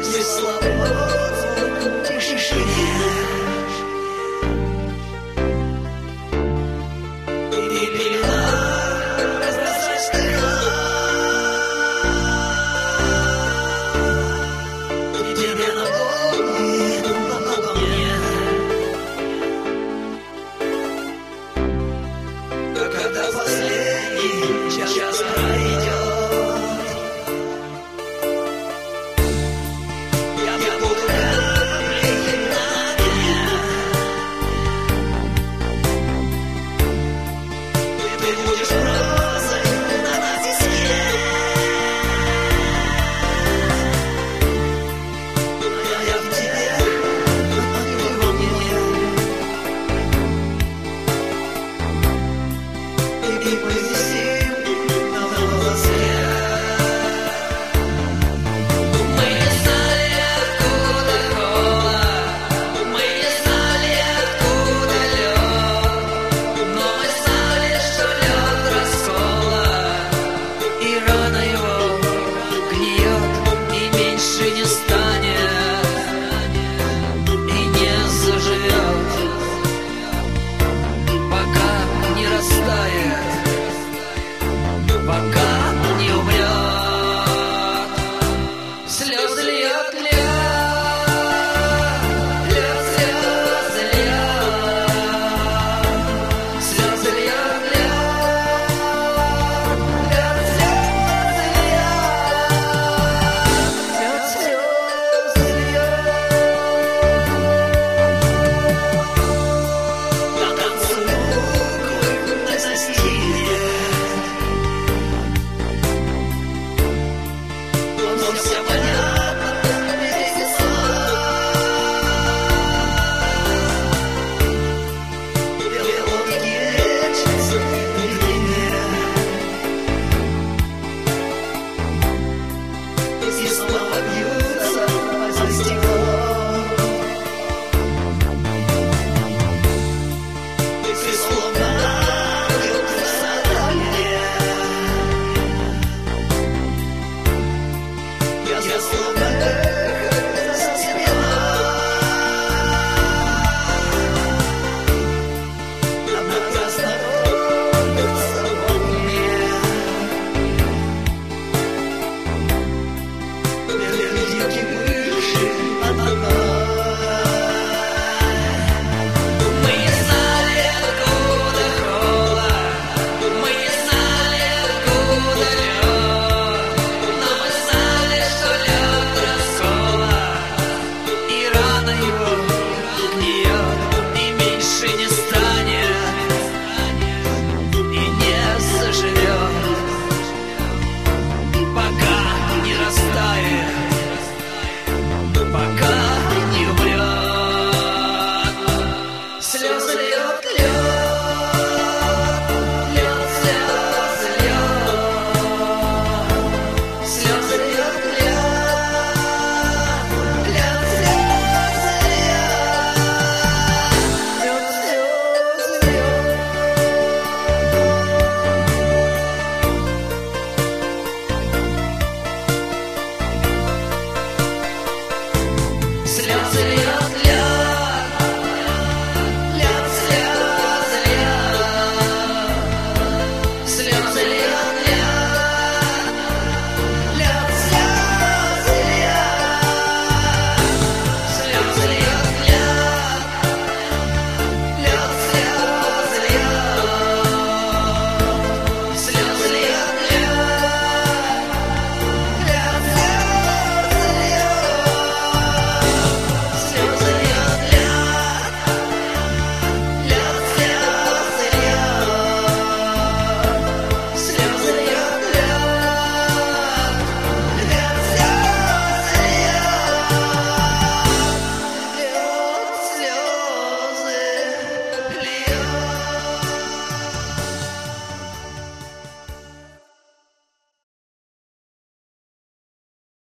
Твои слова в тишине. И пелена разрастает. И тебе напомнит обо мне. Когда последний час пройдет, я буду каплей на дне. Ты будешь розой на виске. Я в тебе, а ты во мне. И мы висим на волоске. Мы не знали, откуда холод, мы не знали, откуда лед, но мы знали, что лед расколот, и рана его гниет, и меньше не станет, и не заживет, пока не растает. Пока не умрет. Слезы льет, льет, льет, слезы льет. Слезы льет, льет, льет, слезы льет. Льет, слезы льет. На танцы буквы на застиле. Но все понятно, без слов. Белки лечатся в длине. И снова бьются за стекло. И словно бьются на мне. Я словно